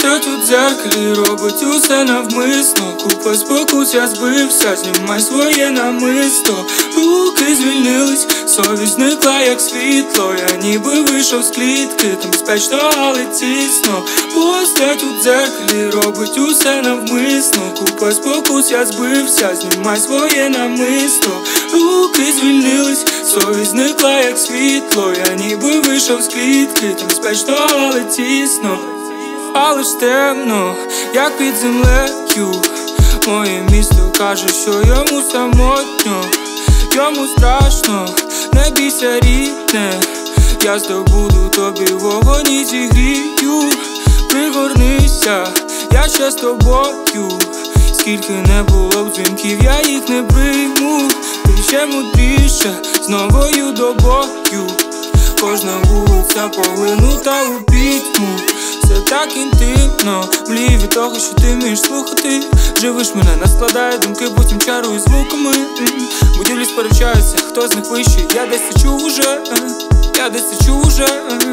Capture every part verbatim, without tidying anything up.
Постать у дзеркалі робить усе навмисно. Купа спокус, я збився, знімай своє намисто. Руки звільнились, совість зникла як світло. Я ніби вийшов з клітки, там безпечно, але тісно. Постать у дзеркалі робить усе навмисно. Купа спокус, я збився, знімай своє намисто. Руки звільнились, совість зникла як світло. Я ніби вийшов з клітки, там безпечно, але тісно. Але ж темно, як під землею. Моє місто каже, що йому самотньо. Йому страшно, не бійся, рідне. Я здобуду тобі вогонь і зігрію. Пригорнися, я ще з тобою. Скільки не було б дзвінків, я їх не прийму. Ти ще мудріше, з новою добою. Кожна вулиця поглинута у пітьму. Все так інтимно, млію від того, що ти вмієш слухати. Живиш мене, нас складає думки, потім чарую звуками. Будівлі сперечаються, хто з них вищий. Я десь це чув уже, я десь це чув уже.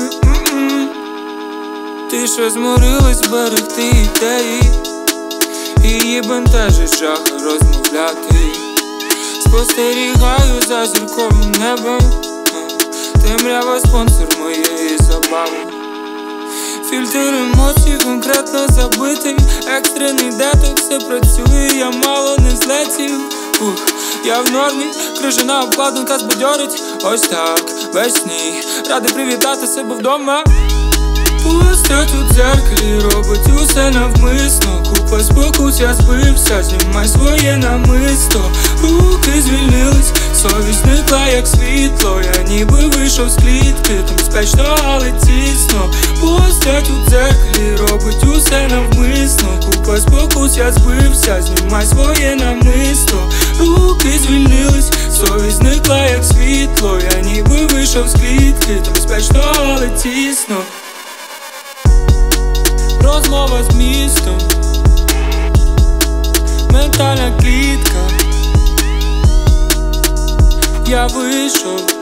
Ти ще зморилась берегти ідеї. Її бентежить жах розмовляти. Спостерігаю за зірковим небом. Темрява спонсор моєї забави. Фільтр емоцій конкретно забитий. Екстрений деток, все працює, я мало не злетів. Ух, я в нормі, крижана обкладинка збадьорить. Ось так, весь сні, радий привітати себе вдома. Постать у дзеркалі робить усе навмисно. Купа спокус, я збився, знімай своє намисто. Руки звільнились, совість зникла як світло. Я ніби вийшов з клітки, там безпечно, але тісно. Постать у дзеркалі робить усе навмисно. Купа спокус, я збився, знімай своє намисто. Руки звільнились, совість зникла як світло. Я ніби вийшов з клітки, там безпечно, але тісно. Розмова з містом, ментальна клітка. Я вийшов